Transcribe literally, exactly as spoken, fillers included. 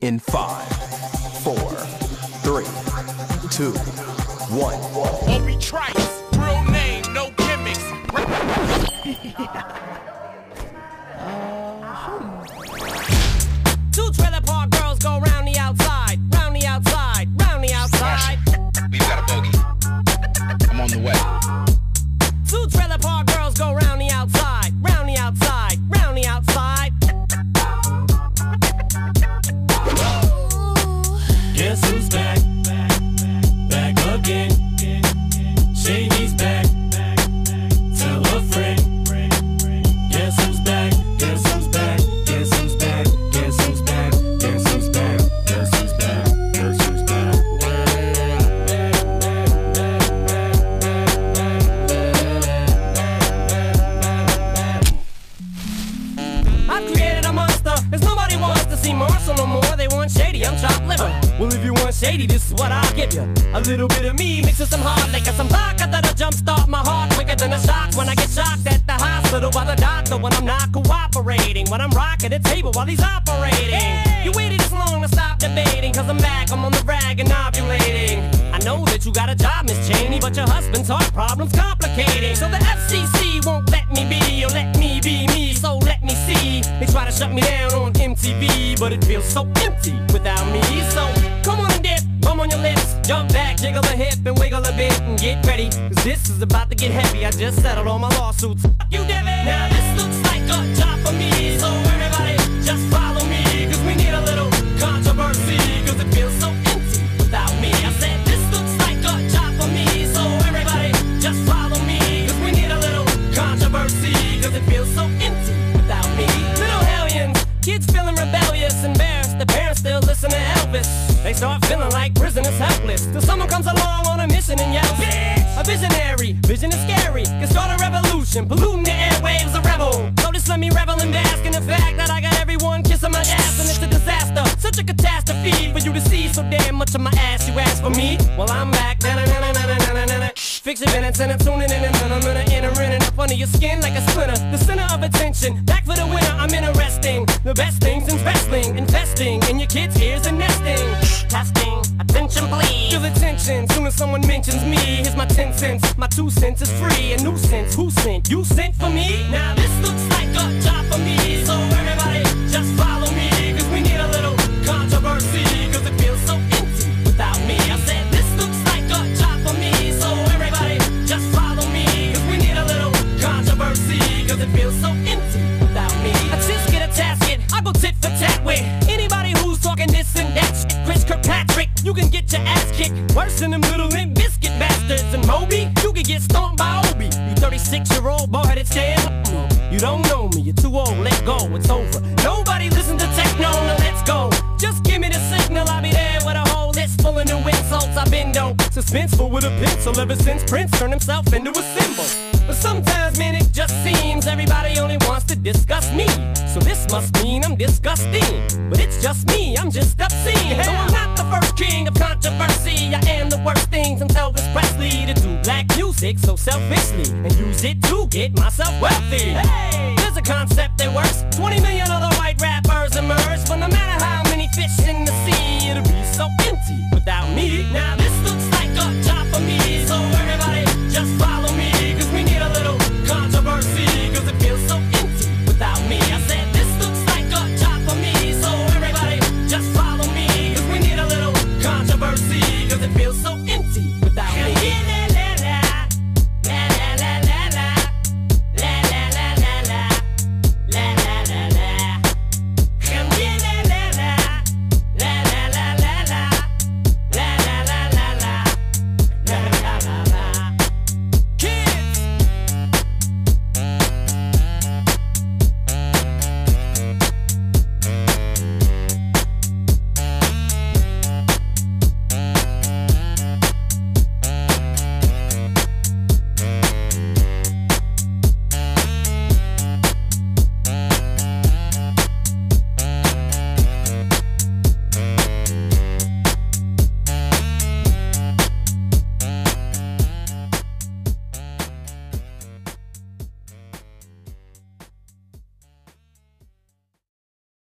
in five, four, three, two, one. Obi Trice, real name, no gimmicks. Two trailer park girls go round the outside, round the outside, round the outside. We've got a bogey. I'm on the way. Two trailer park girls go round the outside, round the outside, round the outside. Guess who's back? Back again. Shady's back. Tell a friend. Guess who's back? Guess who's back? Guess who's back? Guess who's back? Guess who's back? Guess who's back? Guess who's back? I've created a monster, as nobody wants to see Marshall no more. They want Shady, I'm chopped liver. Well, if you want Shady, this is what I'll give you. A little bit of me mixed with some hard liquor, some vodka that'll jumpstart my heart quicker than a shock when I get shocked at the hospital by the doctor when I'm not cooperating, when I'm rocking the table while he's operating. Hey! You waited this long to stop debating, cause I'm back, I'm on the rag and ovulating. I know that you got a job, Miss Cheney, but your husband's heart problem's complicating. So the F C C won't let me be, or let me be me, so let me see. They try to shut me down on M T V, but it feels so empty without me. So come on and dip, bum on your lips, jump back, jiggle a hip and wiggle a bit and get ready, cause this is about to get heavy. I just settled all my lawsuits. Fuck you, Devin. Now this looks like a job for me, so everybody just follow me, cause we need a little controversy, cause it feels so empty without me. I said this looks like a job for me, so everybody just follow me, cause we need a little controversy, cause it feels so empty without me. Little hellions, kids feeling rebellious, embarrassed, the parents still listen to Elvis. They start feeling like prisoners helpless, till someone comes along on a mission and yells, bitch! A visionary, vision is scary, can start a revolution, polluting the airwaves, a rebel. So just let me revel and bask in the fact that I got everyone kissing my ass, and it's a disaster, such a catastrophe for you to see so damn much of my ass. You ask for me? Well, I'm back. Fix your minutes and I'm tuning in and I'm gonna enter in and up under your skin like a splinter. The center of attention, back for the winner, I'm interesting. The best things in wrestling, investing in your kids' ears and nesting. Testing, attention please. Feel the tension, soon as someone mentions me. Here's my ten cents, my two cents is free. A nuisance, who sent? You sent for me? Now this looks like a job for me, so everybody just follow me, cause we need a little controversy, cause it feels so empty without me. I said this looks like a job for me, so everybody just follow me, cause we need a little controversy, cause it feels so empty without me. I just get a tasket, I go tit for tat with anybody who's talking this and that shit. Chris Kirkpatrick, you can get your ass kicked worse than them little Limp Bizkit bastards. And Moby, you can get stomped by Obi. You thirty-six year old boy-headed stand. You don't know me, you're too old, let go, it's over. Nobody listen to techno, now let's go. Just give me the signal, I'll be there with a whole list full of new insults. I've been dope, suspenseful with a pencil ever since Prince turned himself into a symbol. But sometimes, man, it just seems everybody only wants to discuss me. So this must mean I'm disgusting. But it's just me, I'm just obscene. So I'm not the first king of controversy. I am the worst thing since Elvis Presley to do black music so selfishly and use it to get myself wealthy. Hey, there's a concept that works. twenty million other white rappers emerge, but no matter how many fish in the sea, it'll be so empty without me. Now